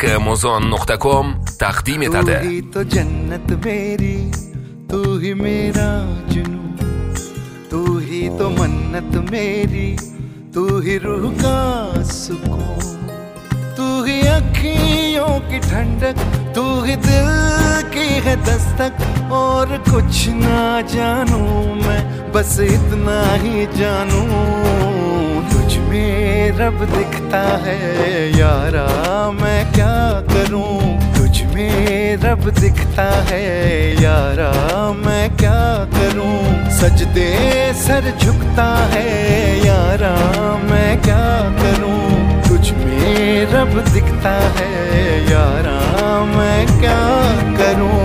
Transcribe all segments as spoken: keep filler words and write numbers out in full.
موزیک موزون نقطه کام تقدیم etadi. तू ही तो जन्नत मेरी, तू ही मेरा जुनू, तू ही तो मन्नत मेरी, तू ही रूह का सुकून, तू ही अखियों की ठंडक, तू ही दिल की है दस्तक। और कुछ ना जानू मैं, बस इतना ही जानू, तुझ में रब दिखता है यारा, मैं क्या करूं। तुझ में रब दिखता है यारा, मैं क्या करूं। सजदे सर झुकता है यारा, मैं क्या करूं। तुझ में रब दिखता है यारा, मैं क्या करूं।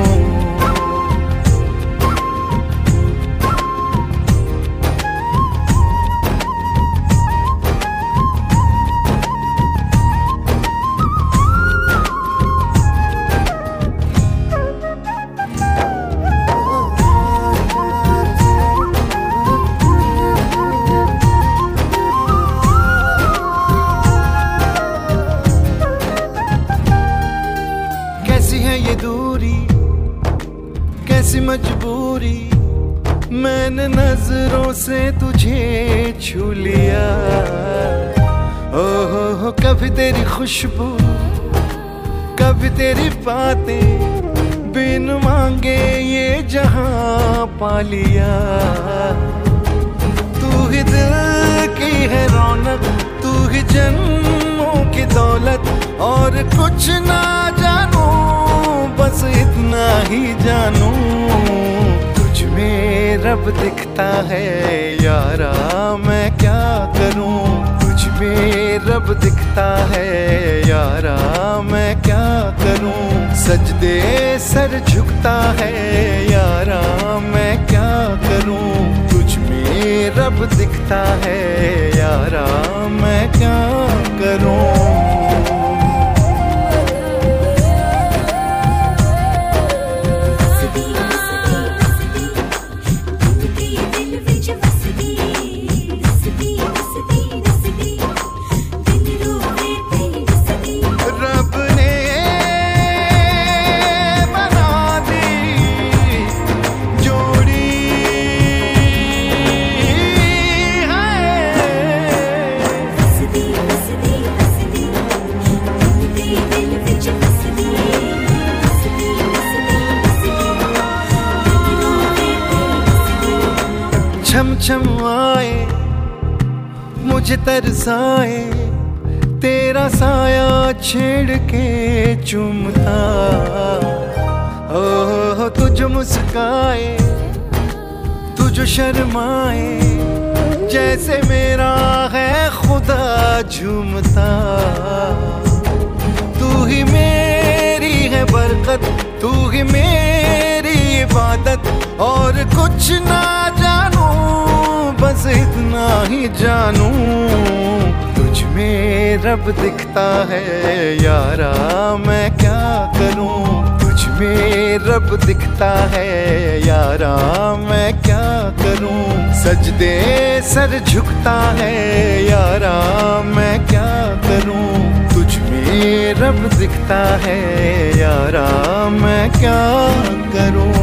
कैसी है ये दूरी, कैसी मजबूरी, मैंने नजरों से तुझे छू लिया। ओहो हो, कभी तेरी खुशबू, कभी तेरी बातें, बिन मांगे ये जहां पा लिया। तू ही दिल की है रौनक, तू ही जन्मों की दौलत। और कुछ ना जानू, बस इतना ही जानू, तुझ में रब दिखता है यारा, मैं क्या करूं। तुझ में रब दिखता है यारा, मैं क्या करूं। सजदे सर झुकता है यारा, मैं क्या करूं। तुझ में रब दिखता है यारा, मैं क्या करूं। छम छम आए, मुझे तरसाए, तेरा साया छेड़ के चूमता। ओह तुझ मुस्काए, तुझ शर्माए, जैसे मेरा है खुदा झूमता। तू ही मेरी है बरकत, तू ही मेरी इबादत। और कुछ ना जानू, बस इतना ही जानू, तुझ में रब दिखता है यारा, मैं क्या करूं। तुझ में रब दिखता है यारा, मैं क्या करूं। सजदे सर झुकता है यारा, मैं क्या करूं। तुझ में रब दिखता है यारा, मैं क्या करूं।